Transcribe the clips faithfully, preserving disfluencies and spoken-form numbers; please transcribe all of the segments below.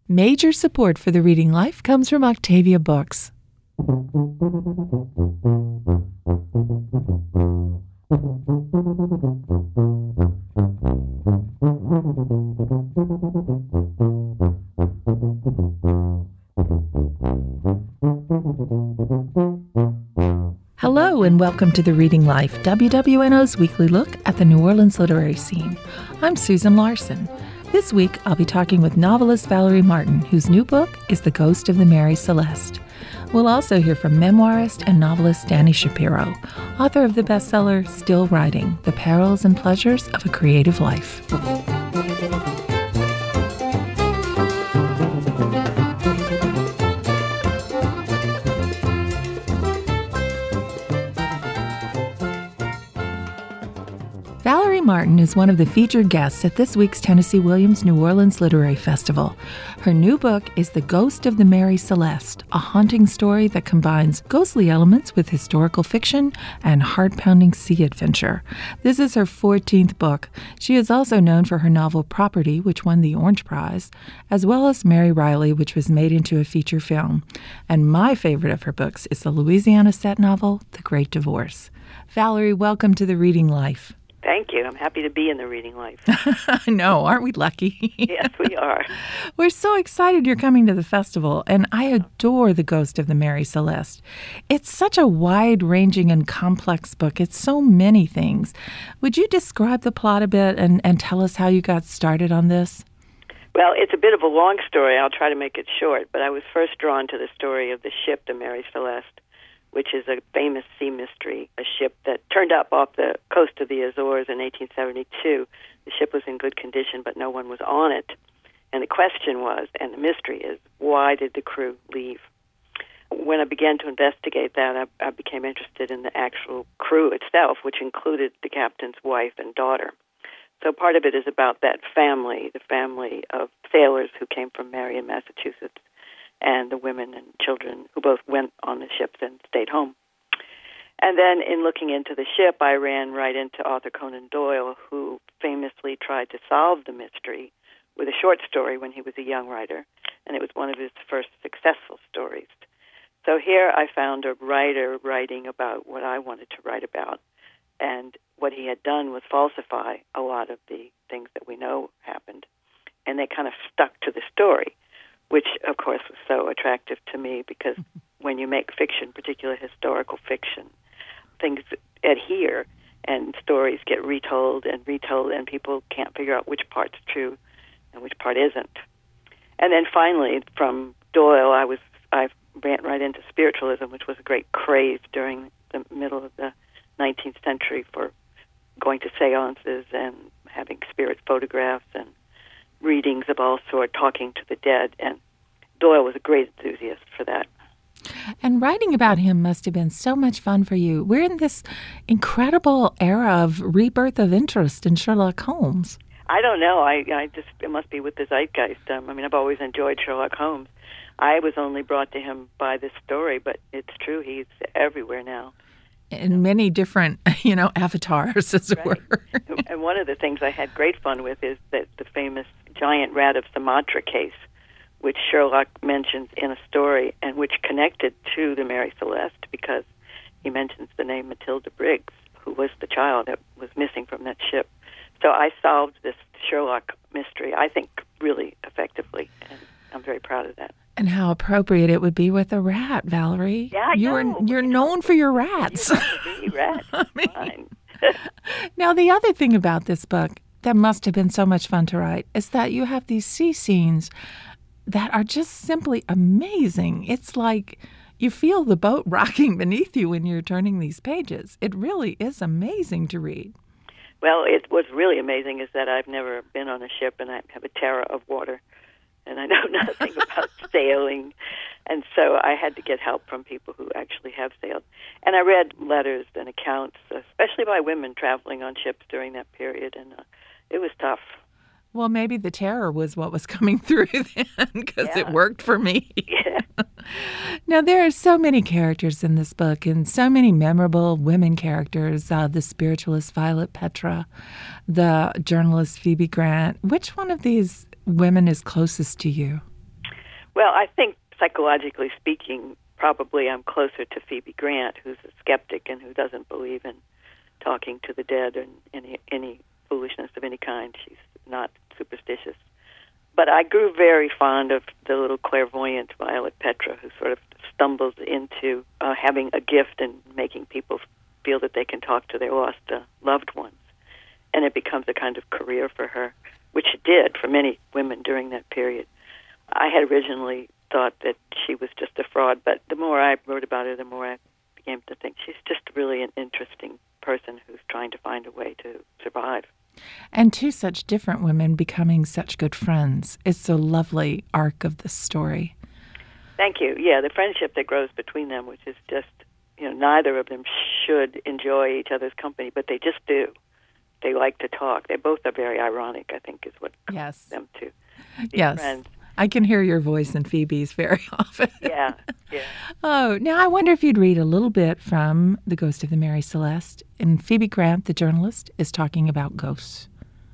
Major support for the Reading Life comes from Octavia Books. Hello and welcome to The Reading Life, W W N O's weekly look at the New Orleans literary scene. I'm Susan Larson. This week, I'll be talking with novelist Valerie Martin, whose new book is The Ghost of the Mary Celeste. We'll also hear from memoirist and novelist Dani Shapiro, author of the bestseller Still Writing: The Perils and Pleasures of a Creative Life. Valerie Martin is one of the featured guests at this week's Tennessee Williams New Orleans Literary Festival. Her new book is The Ghost of the Mary Celeste, a haunting story that combines ghostly elements with historical fiction and heart-pounding sea adventure. This is her fourteenth book. She is also known for her novel Property, which won the Orange Prize, as well as Mary Riley, which was made into a feature film. And my favorite of her books is the Louisiana set novel, The Great Divorce. Valerie, welcome to The Reading Life. Thank you. I'm happy to be in The Reading Life. I know. Aren't we lucky? Yes, we are. We're so excited you're coming to the festival, and I adore The Ghost of the Mary Celeste. It's such a wide-ranging and complex book. It's so many things. Would you describe the plot a bit and, and tell us how you got started on this? Well, it's a bit of a long story. I'll try to make it short, but I was first drawn to the story of the ship, the Mary Celeste, which is a famous sea mystery, a ship that turned up off the coast of the Azores in eighteen seventy-two. The ship was in good condition, but no one was on it. And the question was, and the mystery is, why did the crew leave? When I began to investigate that, I, I became interested in the actual crew itself, which included the captain's wife and daughter. So part of it is about that family, the family of sailors who came from Marion, Massachusetts, and the women and children who both went on the ships and stayed home. And then in looking into the ship, I ran right into Arthur Conan Doyle, who famously tried to solve the mystery with a short story when he was a young writer, and it was one of his first successful stories. So here I found a writer writing about what I wanted to write about, and what he had done was falsify a lot of the things that we know happened, and they kind of stuck to the story, which, of course, was so attractive to me because when you make fiction, particularly historical fiction, things adhere and stories get retold and retold, and people can't figure out which part's true and which part isn't. And then finally, from Doyle, I was I ran right into spiritualism, which was a great craze during the middle of the nineteenth century for going to seances and having spirit photographs and readings of all sorts, talking to the dead, and Doyle was a great enthusiast for that. And writing about him must have been so much fun for you. We're in this incredible era of rebirth of interest in Sherlock Holmes. I don't know. I, I just it must be with the zeitgeist. Um, I mean, I've always enjoyed Sherlock Holmes. I was only brought to him by this story, but it's true. He's everywhere now. In many different, you know, avatars, as it right. were. And one of the things I had great fun with is that the famous giant rat of Sumatra case, which Sherlock mentions in a story and which connected to the Mary Celeste because he mentions the name Matilda Briggs, who was the child that was missing from that ship. So I solved this Sherlock mystery, I think, really effectively, and I'm very proud of that. And how appropriate it would be with a rat, Valerie. Yeah, I you're, know. You're known for your rats. You rats. I mean, fine. Now, the other thing about this book that must have been so much fun to write is that you have these sea scenes that are just simply amazing. It's like you feel the boat rocking beneath you when you're turning these pages. It really is amazing to read. Well, it, what's really amazing is that I've never been on a ship, and I have a terror of water, and I know nothing about sailing. And so I had to get help from people who actually have sailed. And I read letters and accounts, especially by women traveling on ships during that period, and uh, it was tough. Well, maybe the terror was what was coming through then, because yeah. it worked for me. Yeah. Now, there are so many characters in this book and so many memorable women characters, uh, the spiritualist Violet Petra, the journalist Phoebe Grant. Which one of these women is closest to you? Well, I think psychologically speaking, probably I'm closer to Phoebe Grant, who's a skeptic and who doesn't believe in talking to the dead and any any foolishness of any kind. She's not superstitious. But I grew very fond of the little clairvoyant Violet Petra, who sort of stumbles into uh, having a gift and making people feel that they can talk to their lost uh, loved ones. And it becomes a kind of career for her, which it did for many women during that period. I had originally thought that she was just a fraud, but the more I wrote about her, the more I began to think she's just really an interesting person who's trying to find a way to survive. And two such different women becoming such good friends. It's a lovely arc of the story. Thank you. Yeah, the friendship that grows between them, which is just, you know, neither of them should enjoy each other's company, but they just do. They like to talk. They both are very ironic, I think, is what causes yes. them to be yes. friends. I can hear your voice in Phoebe's very often. Yeah, yeah. Oh, now I wonder if you'd read a little bit from The Ghost of the Mary Celeste. And Phoebe Grant, the journalist, is talking about ghosts.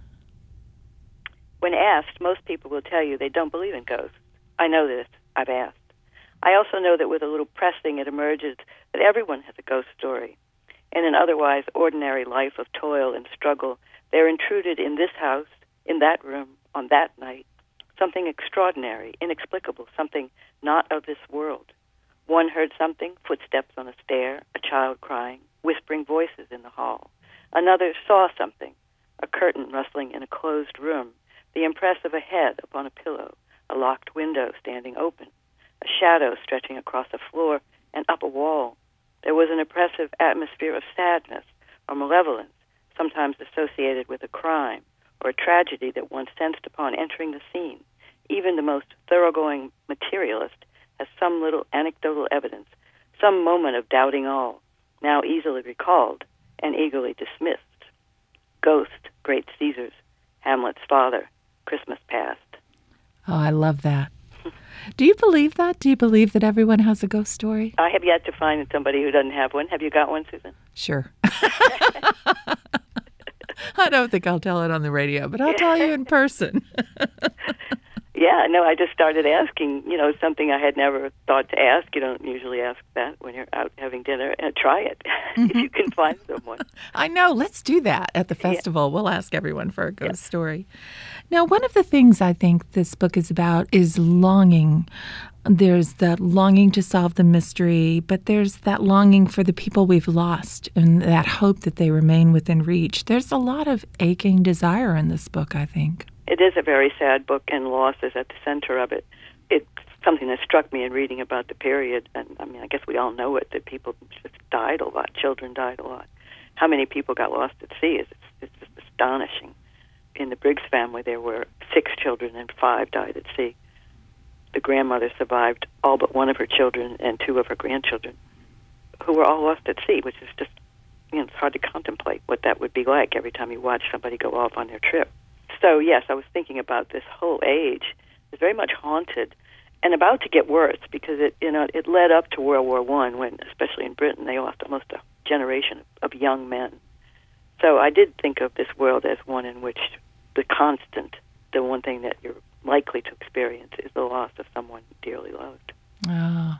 When asked, most people will tell you they don't believe in ghosts. I know this. I've asked. I also know that with a little pressing, it emerges that everyone has a ghost story. In an otherwise ordinary life of toil and struggle, they're intruded in this house, in that room, on that night. Something extraordinary, inexplicable, something not of this world. One heard something, footsteps on a stair, a child crying, whispering voices in the hall. Another saw something, a curtain rustling in a closed room, the impress of a head upon a pillow, a locked window standing open, a shadow stretching across a floor and up a wall. There was an oppressive atmosphere of sadness or malevolence, sometimes associated with a crime or a tragedy that one sensed upon entering the scene. Even the most thoroughgoing materialist has some little anecdotal evidence, some moment of doubting all, now easily recalled and eagerly dismissed. Ghost, great Caesars, Hamlet's father, Christmas past. Oh, I love that. Do you believe that? Do you believe that everyone has a ghost story? I have yet to find somebody who doesn't have one. Have you got one, Susan? Sure. I don't think I'll tell it on the radio, but I'll tell you in person. Yeah, no, I just started asking, you know, something I had never thought to ask. You don't usually ask that when you're out having dinner. And try it mm-hmm. if you can find someone. I know. Let's do that at the festival. Yeah. We'll ask everyone for a ghost yeah. story. Now, one of the things I think this book is about is longing. There's that longing to solve the mystery, but there's that longing for the people we've lost and that hope that they remain within reach. There's a lot of aching desire in this book, I think. It is a very sad book, and loss is at the center of it. It's something that struck me in reading about the period, and I mean, I guess we all know it, that people just died a lot, children died a lot. How many people got lost at sea is it's just astonishing. In the Briggs family, there were six children, and five died at sea. The grandmother survived all but one of her children and two of her grandchildren, who were all lost at sea, which is just, you know, it's hard to contemplate what that would be like every time you watch somebody go off on their trip. So, yes, I was thinking about this whole age is very much haunted and about to get worse because it, you know, it led up to World War One when, especially in Britain, they lost almost a generation of young men. So I did think of this world as one in which the constant, the one thing that you're likely to experience is the loss of someone dearly loved. Oh.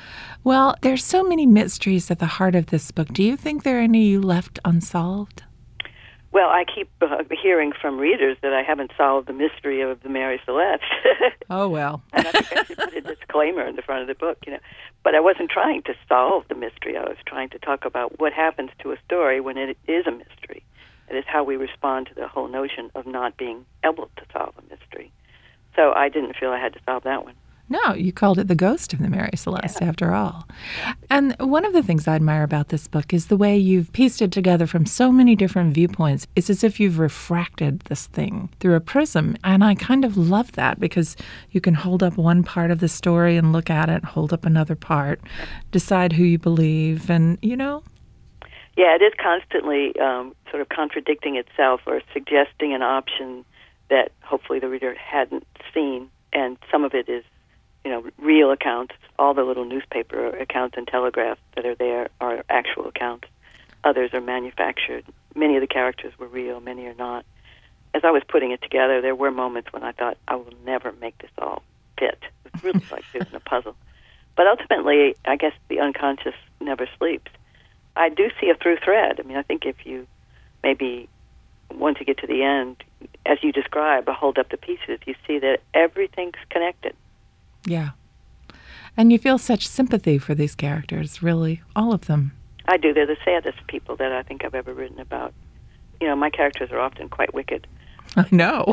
Well, there's so many mysteries at the heart of this book. Do you think there are any left unsolved? Well, I keep uh, hearing from readers that I haven't solved the mystery of the Mary Celeste. Oh, well. And I think I should put a disclaimer in the front of the book, you know. But I wasn't trying to solve the mystery. I was trying to talk about what happens to a story when it is a mystery. It is how we respond to the whole notion of not being able to solve a mystery. So I didn't feel I had to solve that one. No, you called it The Ghost of the Mary Celeste, yeah. after all. And one of the things I admire about this book is the way you've pieced it together from so many different viewpoints. It's as if you've refracted this thing through a prism. And I kind of love that because you can hold up one part of the story and look at it, hold up another part, decide who you believe, and, you know. Yeah, it is constantly um, sort of contradicting itself or suggesting an option that hopefully the reader hadn't seen. And some of it is, you know, real accounts. All the little newspaper accounts and telegraphs that are there are actual accounts. Others are manufactured. Many of the characters were real, many are not. As I was putting it together, there were moments when I thought, I will never make this all fit. It was really like doing the puzzle. But ultimately, I guess the unconscious never sleeps. I do see a through thread. I mean, I think if you maybe want to get to the end, as you describe, or hold up the pieces, you see that everything's connected. Yeah. And you feel such sympathy for these characters, really, all of them. I do. They're the saddest people that I think I've ever written about. You know, my characters are often quite wicked. I know.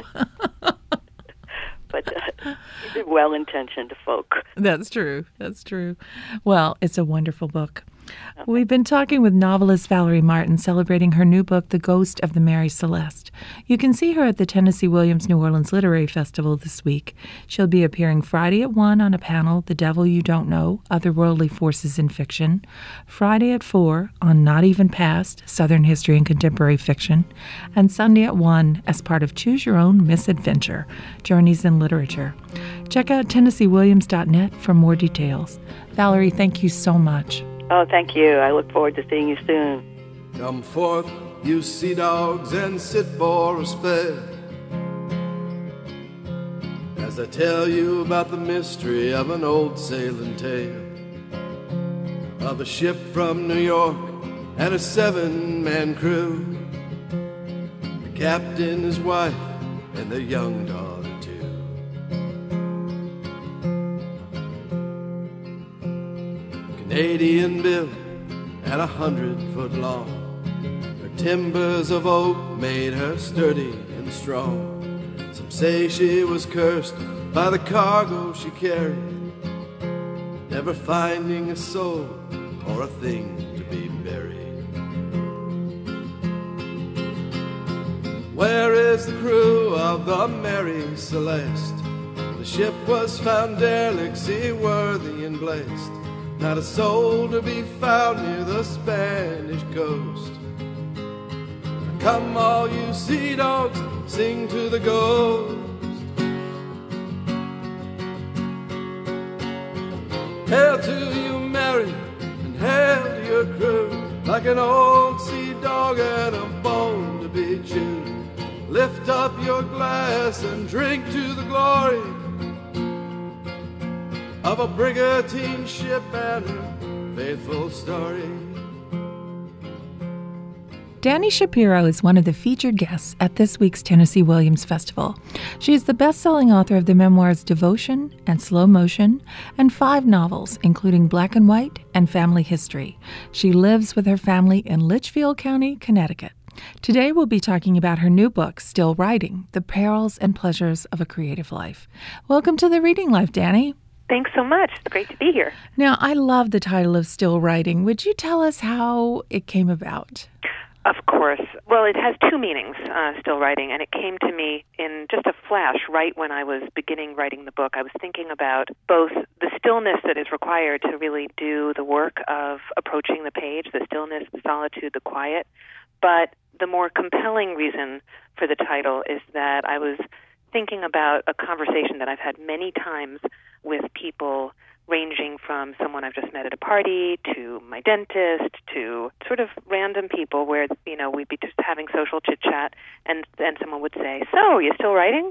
But uh, these are well-intentioned folk. That's true. That's true. Well, it's a wonderful book. We've been talking with novelist Valerie Martin, celebrating her new book, The Ghost of the Mary Celeste. You can see her at the Tennessee Williams New Orleans Literary Festival this week. She'll be appearing Friday at one on a panel, The Devil You Don't Know, Otherworldly Forces in Fiction, Friday at four on Not Even Past, Southern History and Contemporary Fiction, and Sunday at one as part of Choose Your Own Misadventure, Journeys in Literature. Check out Tennessee Williams dot net for more details. Valerie, thank you so much. Oh, thank you. I look forward to seeing you soon. Come forth, you sea dogs, and sit for a spell, as I tell you about the mystery of an old sailing tale, of a ship from New York and a seven-man crew, the captain, his wife, and their young daughter too. Canadian built and a hundred foot long, her timbers of oak made her sturdy and strong. Some say she was cursed by the cargo she carried, never finding a soul or a thing to be buried. Where is the crew of the Mary Celeste? The ship was found derelict, seaworthy and blessed. Not a soul to be found near the Spanish coast. Come all you sea dogs, sing to the ghost. Hail to you, Mary, and hail to your crew. Like an old sea dog and a bone to be chewed. Lift up your glass and drink to the glory of a brigantine ship and her faithful story. Dani Shapiro is one of the featured guests at this week's Tennessee Williams Festival. She is the best-selling author of the memoirs Devotion and Slow Motion and five novels, including Black and White and Family History. She lives with her family in Litchfield County, Connecticut. Today we'll be talking about her new book, Still Writing, The Perils and Pleasures of a Creative Life. Welcome to the Reading Life, Dani. Thanks so much. It's great to be here. Now, I love the title of Still Writing. Would you tell us how it came about? Of course. Well, it has two meanings, uh, Still Writing, and it came to me in just a flash right when I was beginning writing the book. I was thinking about both the stillness that is required to really do the work of approaching the page, the stillness, the solitude, the quiet, but the more compelling reason for the title is that I was thinking about a conversation that I've had many times with people ranging from someone I've just met at a party to my dentist to sort of random people where, you know, we'd be just having social chit-chat and then someone would say, "So, you still writing?"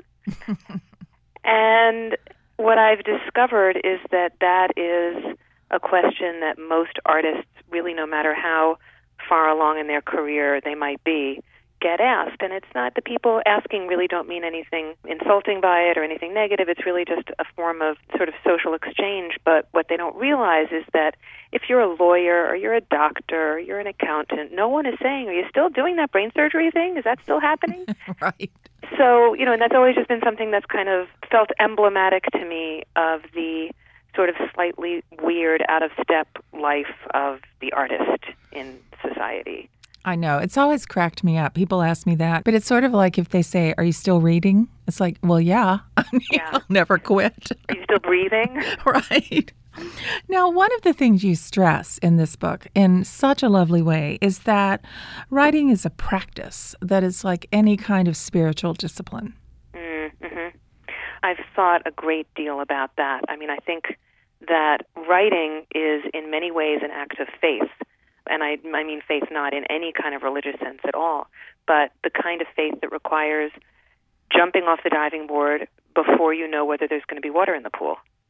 And what I've discovered is that that is a question that most artists, really no matter how far along in their career they might be, get asked. And it's not, the people asking really don't mean anything insulting by it or anything negative. It's really just a form of sort of social exchange. But what they don't realize is that if you're a lawyer or you're a doctor or you're an accountant, no one is saying, "Are you still doing that brain surgery thing? Is that still happening?" Right. So, you know, and that's always just been something that's kind of felt emblematic to me of the sort of slightly weird, out-of-step life of the artist in society. I know. It's always cracked me up. People ask me that. But it's sort of like if they say, "Are you still reading?" It's like, well, yeah. I mean, Yeah. I'll never quit. Are you still breathing? Right. Now, one of the things you stress in this book in such a lovely way is that writing is a practice that is like any kind of spiritual discipline. Mm-hmm. I've thought a great deal about that. I mean, I think that writing is in many ways an act of faith. And I, I mean faith not in any kind of religious sense at all, but the kind of faith that requires jumping off the diving board before you know whether there's going to be water in the pool.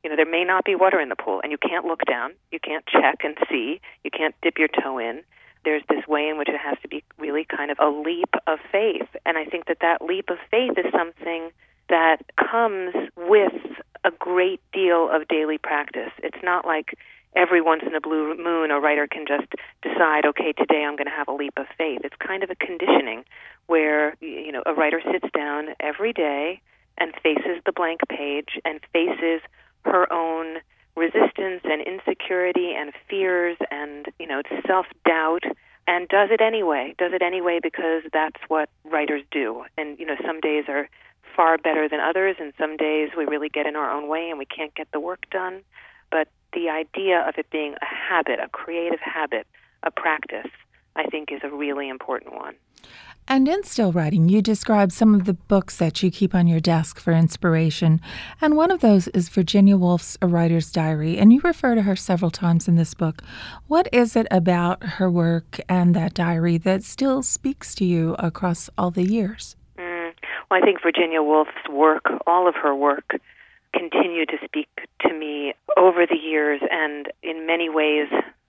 You know, there may not be water in the pool, and you can't look down, you can't check and see, you can't dip your toe in. There's this way in which it has to be really kind of a leap of faith. And I think that that leap of faith is something that comes with a great deal of daily practice. It's not like every once in a blue moon a writer can just decide, okay, today I'm going to have a leap of faith. It's kind of a conditioning where, you know, a writer sits down every day and faces the blank page and faces her own resistance and insecurity and fears and, you know, self-doubt, and does it anyway, does it anyway because that's what writers do. And, you know, some days are far better than others, and some days we really get in our own way and we can't get the work done. But the idea of it being a habit, a creative habit, a practice, I think is a really important one. And in still writing, you describe some of the books that you keep on your desk for inspiration. And one of those is Virginia Woolf's A Writer's Diary, and you refer to her several times in this book. What is it about her work and that diary that still speaks to you across all the years? Mm. Well, I think Virginia Woolf's work, all of her work, continued to speak to me over the years, and in many ways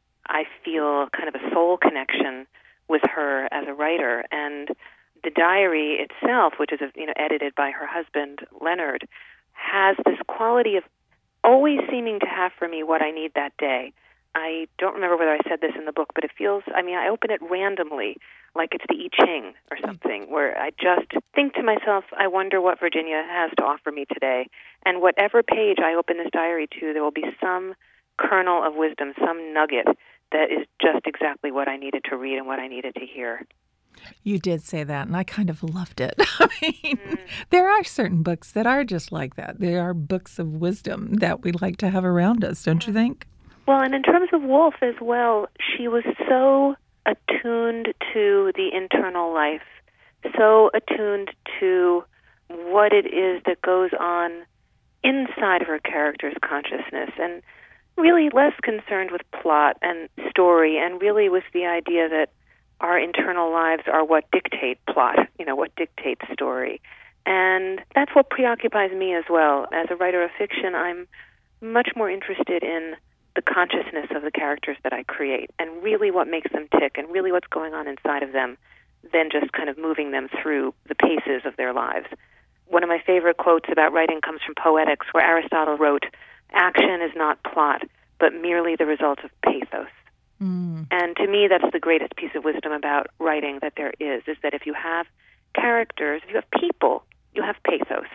I feel kind of a soul connection with her as a writer. And the diary itself, which is you know edited by her husband Leonard, has this quality of always seeming to have for me what I need that day. I don't remember whether I said this in the book, but it feels, I mean, I open it randomly, like it's the I Ching or something, where I just think to myself, I wonder what Virginia has to offer me today. And whatever page I open this diary to, there will be some kernel of wisdom, some nugget that is just exactly what I needed to read and what I needed to hear. You did say that, and I kind of loved it. I mean, mm. there are certain books that are just like that. They are books of wisdom that we like to have around us, don't you think? Well, and in terms of Woolf as well, she was so attuned to the internal life, so attuned to what it is that goes on inside of her character's consciousness, and really less concerned with plot and story, and really with the idea that our internal lives are what dictate plot, you know, what dictates story. And that's what preoccupies me as well. As a writer of fiction, I'm much more interested in the consciousness of the characters that I create, and really what makes them tick, and really what's going on inside of them, than just kind of moving them through the paces of their lives. One of my favorite quotes about writing comes from Poetics, where Aristotle wrote, "Action is not plot, but merely the result of pathos." Mm. And to me, that's the greatest piece of wisdom about writing that there is, is that if you have characters, if you have people, you have pathos.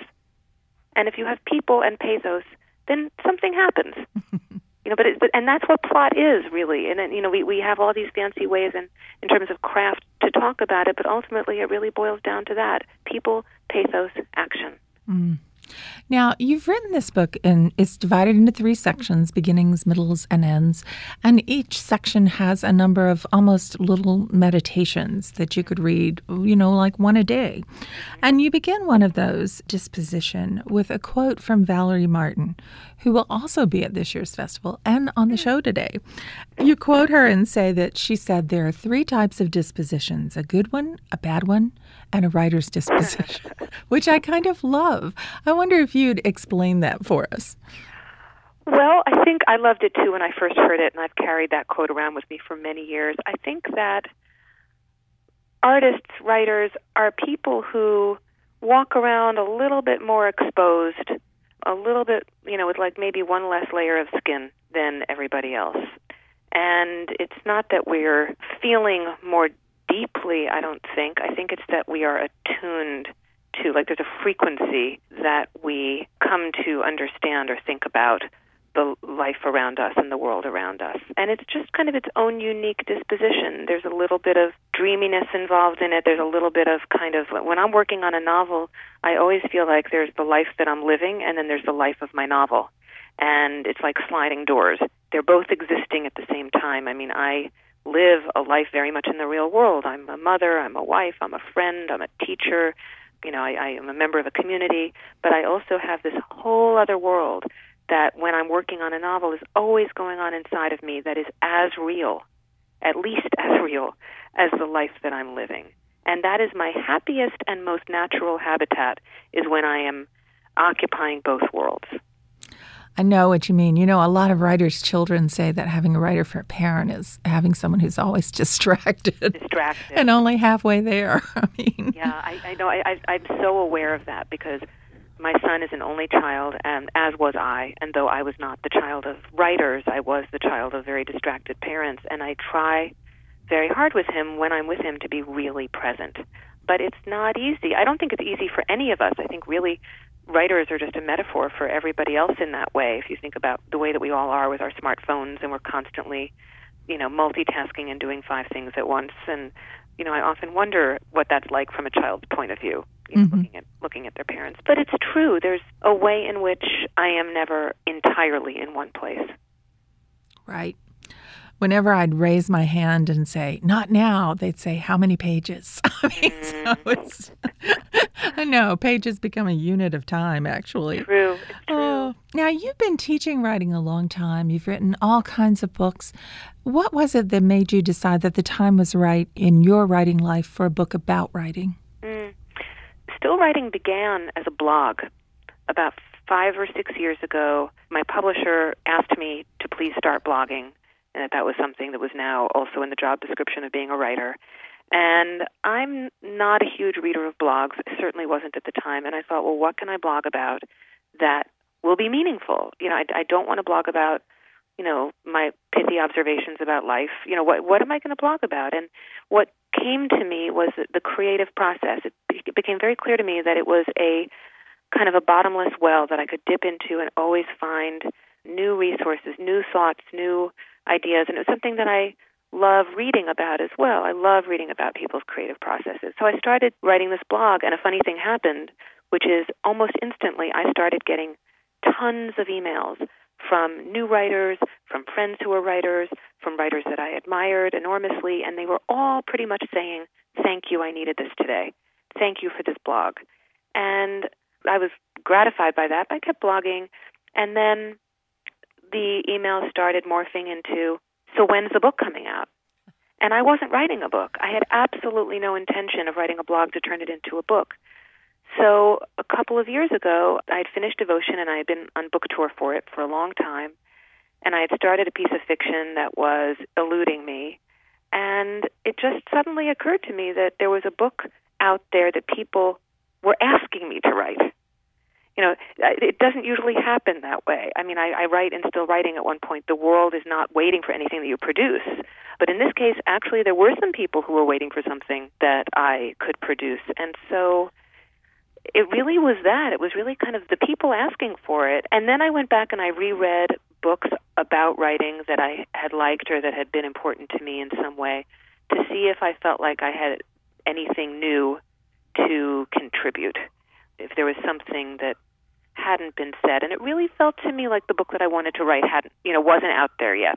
And if you have people and pathos, then something happens. You know, but, it, but and that's what plot is, really. And, you know, we, we have all these fancy ways in, in terms of craft to talk about it, but ultimately it really boils down to that. People, pathos, action. Mm. Now, you've written this book, and it's divided into three sections, beginnings, middles, and ends. And each section has a number of almost little meditations that you could read, you know, like one a day. And you begin one of those, Disposition, with a quote from Valerie Martin, who will also be at this year's festival and on the show today. You quote her and say that she said there are three types of dispositions, a good one, a bad one, and a writer's disposition, which I kind of love. I wonder if you'd explain that for us. Well, I think I loved it too when I first heard it, and I've carried that quote around with me for many years. I think that artists, writers, are people who walk around a little bit more exposed, a little bit, you know, with like maybe one less layer of skin than everybody else. And it's not that we're feeling more deeply, I don't think. I think it's that we are attuned to, like there's a frequency that we come to understand or think about the life around us and the world around us. And it's just kind of its own unique disposition. There's a little bit of dreaminess involved in it. There's a little bit of kind of, when I'm working on a novel, I always feel like there's the life that I'm living, and then there's the life of my novel. And it's like sliding doors. They're both existing at the same time. I mean, I live a life very much in the real world. I'm a mother, I'm a wife, I'm a friend, I'm a teacher, you know, I, I am a member of a community, but I also have this whole other world that when I'm working on a novel is always going on inside of me that is as real, at least as real, as the life that I'm living. And that is my happiest and most natural habitat, is when I am occupying both worlds. I know what you mean. You know, a lot of writers' children say that having a writer for a parent is having someone who's always distracted. Distracted. And only halfway there. I mean. Yeah, I, I know. I, I, I'm so aware of that because my son is an only child, and as was I. And though I was not the child of writers, I was the child of very distracted parents. And I try very hard with him when I'm with him to be really present. But it's not easy. I don't think it's easy for any of us. I think really writers are just a metaphor for everybody else in that way. If you think about the way that we all are with our smartphones and we're constantly, you know, multitasking and doing five things at once. And, you know, I often wonder what that's like from a child's point of view, you know, mm-hmm. looking at looking at their parents. But it's true. There's a way in which I am never entirely in one place. Right. Whenever I'd raise my hand and say, not now, they'd say, how many pages? I mean, mm. so it's, I know, pages become a unit of time, actually. True, it's true. Oh, now, you've been teaching writing a long time. You've written all kinds of books. What was it that made you decide that the time was right in your writing life for a book about writing? Mm. Still Writing began as a blog. About five or six years ago, my publisher asked me to please start blogging, and that that was something that was now also in the job description of being a writer. And I'm not a huge reader of blogs. I certainly wasn't at the time. And I thought, well, what can I blog about that will be meaningful? You know, I, I don't want to blog about, you know, my pithy observations about life. You know, what what am I going to blog about? And what came to me was the creative process. It, it became very clear to me that it was a kind of a bottomless well that I could dip into and always find new resources, new thoughts, new ideas, and it was something that I love reading about as well. I love reading about people's creative processes. So I started writing this blog, and a funny thing happened, which is almost instantly I started getting tons of emails from new writers, from friends who were writers, from writers that I admired enormously, and they were all pretty much saying, thank you, I needed this today. Thank you for this blog. And I was gratified by that. I kept blogging, and then the emails started morphing into, so when's the book coming out? And I wasn't writing a book. I had absolutely no intention of writing a blog to turn it into a book. So a couple of years ago, I had finished Devotion, and I had been on book tour for it for a long time. And I had started a piece of fiction that was eluding me. And it just suddenly occurred to me that there was a book out there that people were asking me to write. You know, it doesn't usually happen that way. I mean, I, I write and still writing at one point. The world is not waiting for anything that you produce. But in this case, actually, there were some people who were waiting for something that I could produce. And so it really was that. It was really kind of the people asking for it. And then I went back and I reread books about writing that I had liked or that had been important to me in some way to see if I felt like I had anything new to contribute, if there was something that hadn't been said. And it really felt to me like the book that I wanted to write hadn't, you know, wasn't out there yet.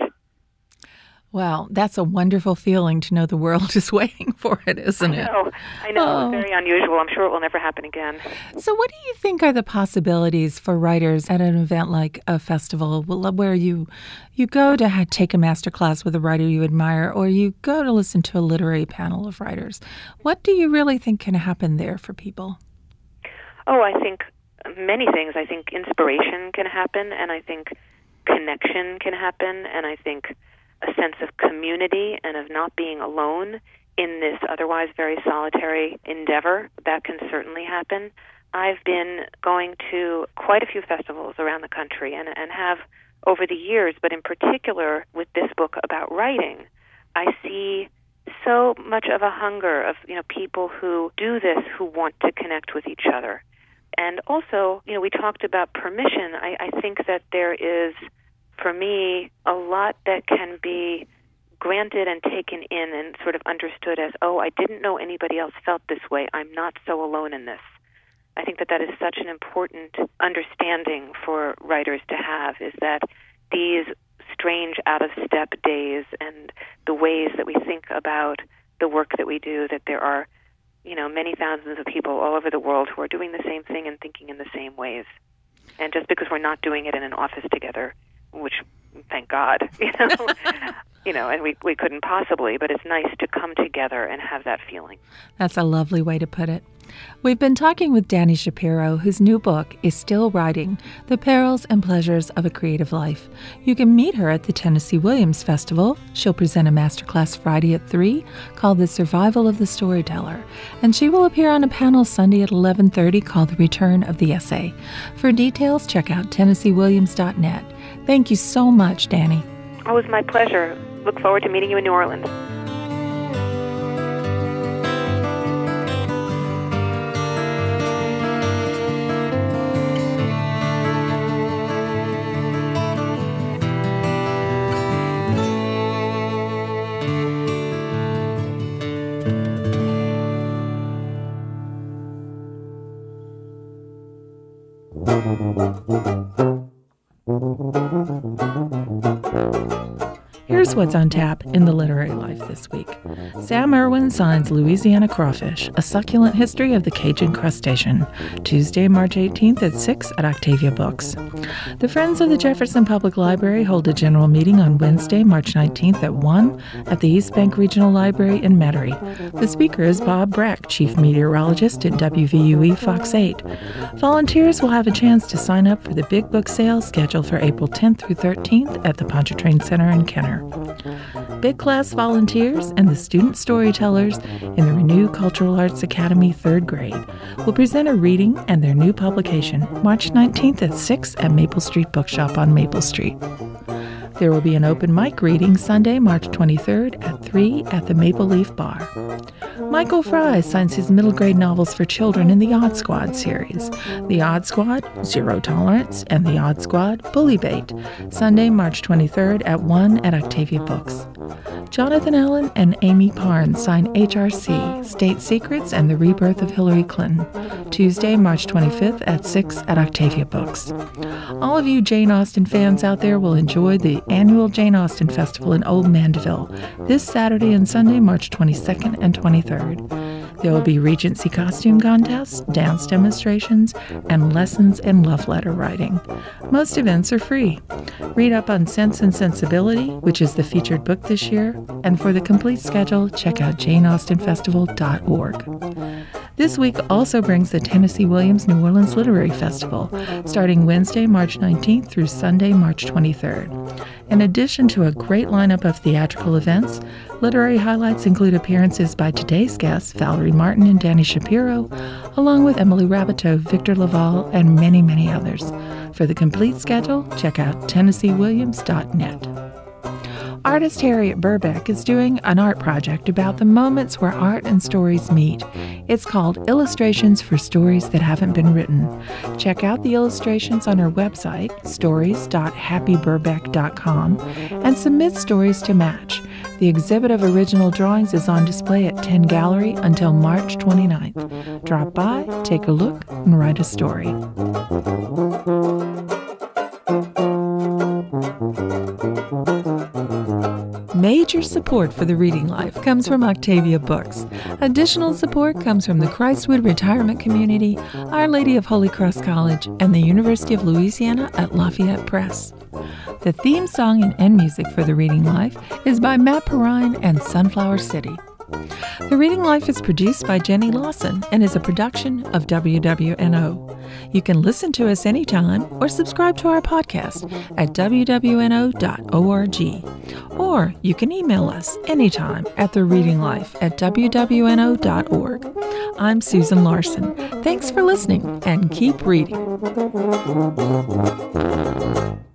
Well, that's a wonderful feeling to know the world is waiting for it, isn't it? I know. I know. Oh. It's very unusual. I'm sure it will never happen again. So what do you think are the possibilities for writers at an event like a festival where you you go to ha- take a master class with a writer you admire, or you go to listen to a literary panel of writers? What do you really think can happen there for people? Oh, I think many things. I think inspiration can happen, and I think connection can happen, and I think a sense of community and of not being alone in this otherwise very solitary endeavor. That can certainly happen. I've been going to quite a few festivals around the country and, and have over the years, but in particular with this book about writing, I see so much of a hunger of, you know, people who do this, who want to connect with each other. And also, you know, we talked about permission. I, I think that there is, for me, a lot that can be granted and taken in and sort of understood as, oh, I didn't know anybody else felt this way. I'm not so alone in this. I think that that is such an important understanding for writers to have, is that these strange out-of-step days and the ways that we think about the work that we do, that there are, you know, many thousands of people all over the world who are doing the same thing and thinking in the same ways. And just because we're not doing it in an office together, which, thank God, you know, you know, and we, we couldn't possibly, but it's nice to come together and have that feeling. That's a lovely way to put it. We've been talking with Dani Shapiro, whose new book is Still Writing, The Perils and Pleasures of a Creative Life. You can meet her at the Tennessee Williams Festival. She'll present a masterclass Friday at three called The Survival of the Storyteller, and she will appear on a panel Sunday at eleven thirty called The Return of the Essay. For details, check out tennessee williams dot net. Thank you so much, Dani. Oh, it was my pleasure. Look forward to meeting you in New Orleans. Here's what's on tap in the literary life this week. Sam Irwin signs Louisiana Crawfish, a succulent history of the Cajun crustacean, Tuesday, March eighteenth at six at Octavia Books. The Friends of the Jefferson Public Library hold a general meeting on Wednesday, March nineteenth at one at the East Bank Regional Library in Metairie. The speaker is Bob Breck, chief meteorologist at W V U E Fox eight. Volunteers will have a chance to sign up for the Big Book sale scheduled for April tenth through thirteenth at the Pontchartrain Center in Kenner. Big Class volunteers and the student storytellers in the Renew Cultural Arts Academy third grade will present a reading and their new publication March nineteenth at six at Maple Street Bookshop on Maple Street. There will be an open mic reading Sunday, March twenty-third at three at the Maple Leaf Bar. Michael Fry signs his middle grade novels for children in the Odd Squad series. The Odd Squad, Zero Tolerance, and The Odd Squad, Bully Bait, Sunday, March twenty-third at one at Octavia Books. Jonathan Allen and Amy Parnes sign H R C, State Secrets and the Rebirth of Hillary Clinton, Tuesday, March twenty-fifth at six at Octavia Books. All of you Jane Austen fans out there will enjoy the annual Jane Austen Festival in Old Mandeville this Saturday and Sunday, March twenty-second and twenty-third. There will be Regency costume contests, dance demonstrations, and lessons in love letter writing. Most events are free. Read up on Sense and Sensibility, which is the featured book this year, and for the complete schedule, check out jane austen festival dot org. This week also brings the Tennessee Williams New Orleans Literary Festival, starting Wednesday, March nineteenth through Sunday, March twenty-third. In addition to a great lineup of theatrical events, literary highlights include appearances by today's guests, Valerie Martin and Dani Shapiro, along with Emily Rabateau, Victor Laval, and many, many others. For the complete schedule, check out tennessee williams dot net. Artist Harriet Burbeck is doing an art project about the moments where art and stories meet. It's called Illustrations for Stories That Haven't Been Written. Check out the illustrations on her website, stories dot happy burbeck dot com, and submit stories to match. The exhibit of original drawings is on display at Ten Gallery until March twenty-ninth. Drop by, take a look, and write a story. Major support for the Reading Life comes from Octavia Books. Additional support comes from the Christwood Retirement Community, Our Lady of Holy Cross College, and the University of Louisiana at Lafayette Press. The theme song and end music for the Reading Life is by Matt Perrine and Sunflower City. The Reading Life is produced by Jenny Lawson and is a production of W W N O. You can listen to us anytime or subscribe to our podcast at w w n o dot org. Or you can email us anytime at the reading life at w w n o dot org. I'm Susan Larson. Thanks for listening and keep reading.